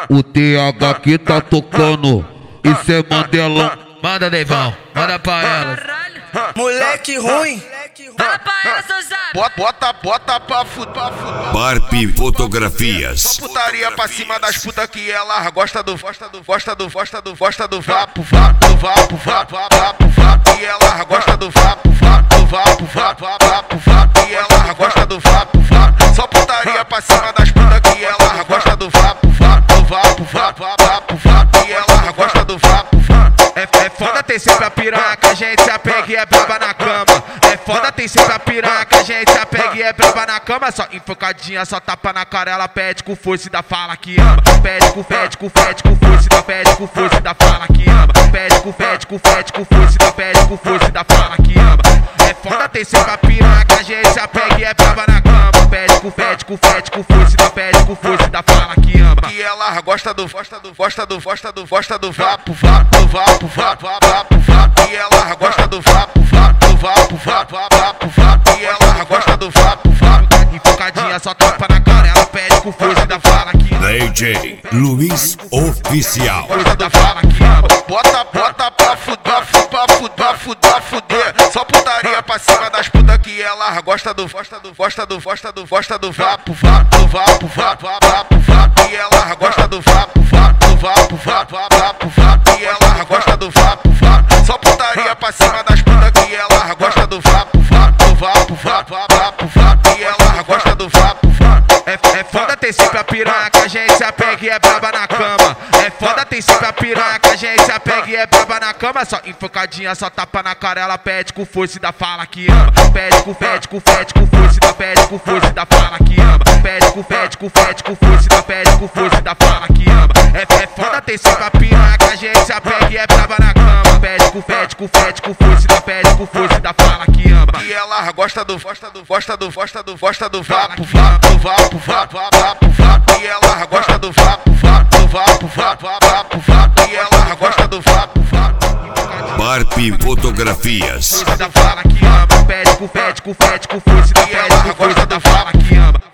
O TH que tá tocando, isso é Mandelão. Manda, Neivão, manda pra elas. Moleque ruim. Fala pra elas, seu Zap. Bota pra fuder. Barp Fotografias. Só putaria pra cima das putas que ela gosta do vapo. E ela gosta do vapo. E ela gosta do vapo. Só putaria pra cima das putas que ela gosta do vapo. E ela gosta do vapo. É foda ter sempre a piranha que a gente se apega e é braba na cama. É foda ter sempre a piranha que a gente se apega e é braba na cama. Só enfocadinha, só tapa na cara, ela pede com força e dá fala que ama. Pede com força e dá pede com força e dá fala que ama. Pede com força e dá pede com força e dá fala que ama. É foda ter sempre a piranha que a gente se apega e é braba na cama. Pede com força e dá pede com força e dá fala que ama. E ela gosta do vapo. E ela gosta do vapo. E ela gosta do vapo. Enfocadinha, só tapa na cara, ela pede com força e dá fala que ama. DJ Luiz Oficial. Força da fala que ama. Bota pra fuder. Só putaria pra cima das putas que ela gosta do vapo. E ela gosta do vapo. E ela gosta do vapo. Só putaria pra cima das putas que ela gosta do vapo. E ela gosta do vapo. É foda ter sempre a piranha que a gente se apega e é braba na cama. É foda ter sempre a piranha que a gente se apega e é braba na cama. Só enfocadinha, só tapa na cara, ela pede com força e dá fala que ama. Pede com força e dá pede com força e dá fala que ama. Pede com força e dá pede com força e dá fala que ama. É foda ter sempre a piranha que a gente se apega e é braba na cama. Pede com força e dá pede com força e dá fala que ama. E ela gosta do vapo. E ela gosta do vapo. E ela gosta do vapo. Barp Fotografias. Força da fala que ama. Pede com força e dá pede com força e dá fala que ama.